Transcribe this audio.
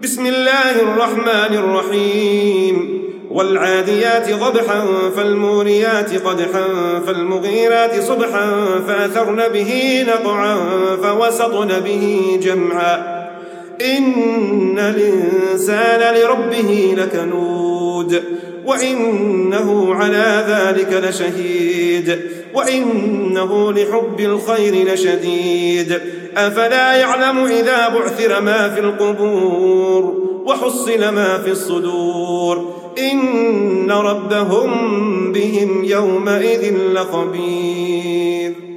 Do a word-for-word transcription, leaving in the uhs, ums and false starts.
بسم الله الرحمن الرحيم والعاديات ضبحا فالموريات قدحا فالمغيرات صبحا فأثرن به نقعا فوسطن به جمعا إن الإنسان لربه لكنود وإنه على ذلك لشهيد وإنه لحب الخير لشديد أفلا يعلم إذا بعثر ما في القبور وحصل ما في الصدور إن ربهم بهم يومئذ لخبير.